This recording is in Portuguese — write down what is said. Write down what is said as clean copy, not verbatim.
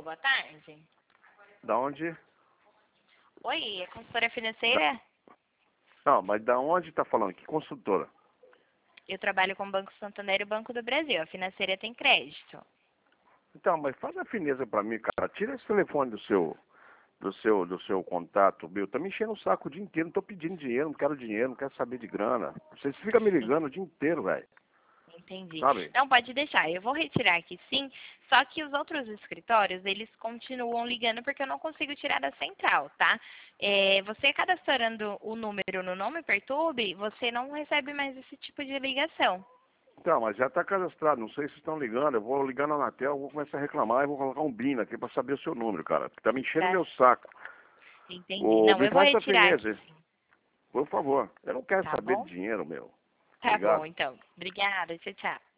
boa tarde. Da onde? Oi, é consultora financeira? Não, mas da onde tá falando? Que consultora? Eu trabalho com o Banco Santander e o Banco do Brasil. A financeira tem crédito. Então, mas faz a fineza pra mim, cara. Tira esse telefone do seu contato, meu. Tá me enchendo o saco o dia inteiro. Não tô pedindo dinheiro, não quero saber de grana. Vocês ficam me ligando o dia inteiro, velho. Entendi. Sabe? Não, pode deixar. Eu vou retirar aqui sim, só que os outros escritórios, eles continuam ligando porque eu não consigo tirar da central, tá? Você cadastrando o número no Nome Perturbe, você não recebe mais esse tipo de ligação. Então, mas já tá cadastrado. Não sei se estão ligando. Eu vou ligar na Anatel, vou começar a reclamar e vou colocar um BIN aqui pra saber o seu número, cara. Porque tá me enchendo Tá? meu saco. Entendi. Não, Me eu vou faz essa retirar aqui fineza, sim. por favor. Eu não quero Tá saber bom? de dinheiro, meu. Tá bom, Obrigado. então. Obrigada. Tchau, tchau.